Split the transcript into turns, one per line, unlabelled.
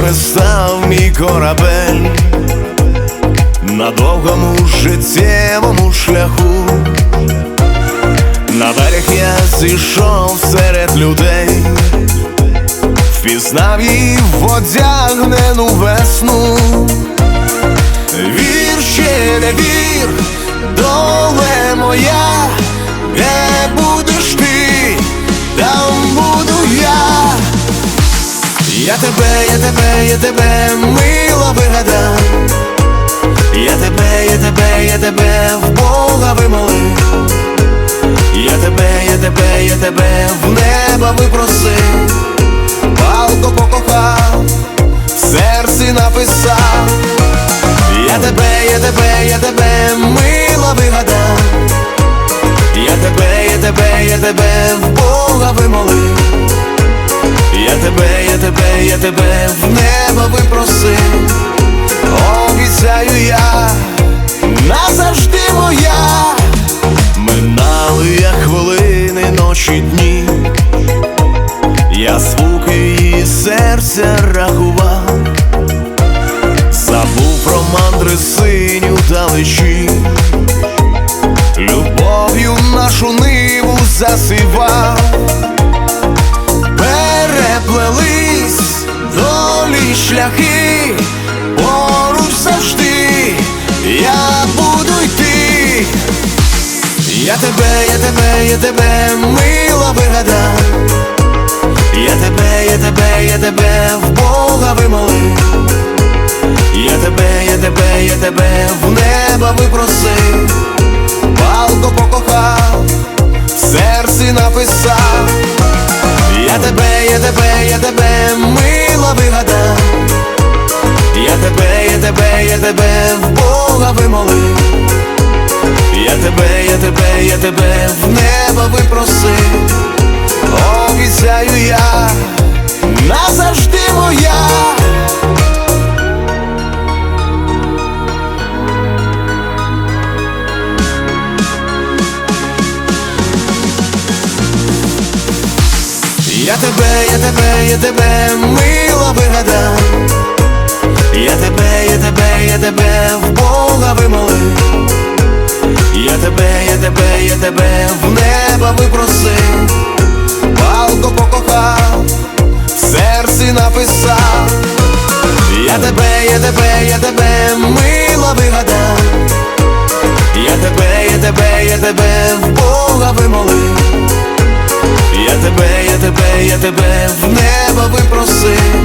ними став мій корабель на довгому життєвому шляху. На берег я зійшов серед людей, впізнав її в одягнену весну. Вір, ще не вір, доле моя, де будеш ти, там буду я. Я тебе мило вигадав, я тебе в Бога вимолив. Я тебе в небо випросив, палко покохав, в серці написав. Я тебе мило вигадав, я тебе в Бога вимолив. Я тебе в небо випросив. Обіцяю я, назавжди моя. Минали як хвилини, ночі, дні, я звуки її серця рахував, забув про мандри синю далечі, любов'ю нашу ниву засивав. Переплелись долі шляхи, поруч завжди я буду йти. Я тебе мило вигадав, я тебе в Бога вимолив. Я тебе в небо випросив, палко покохав, в серці написав. Я тебе мило вигадав, я тебе в Бога вимолив. Я тебе в небо випросив. Обіцяю я, назавжди моя. Я тебе мило вигадав, я тебе в Бога вимолив. Я тебе в небо випросив, палко покохав, в серці написав. Я тебе мило вигадав, я тебе в Бога вимолив. Я тебе в небо випросив.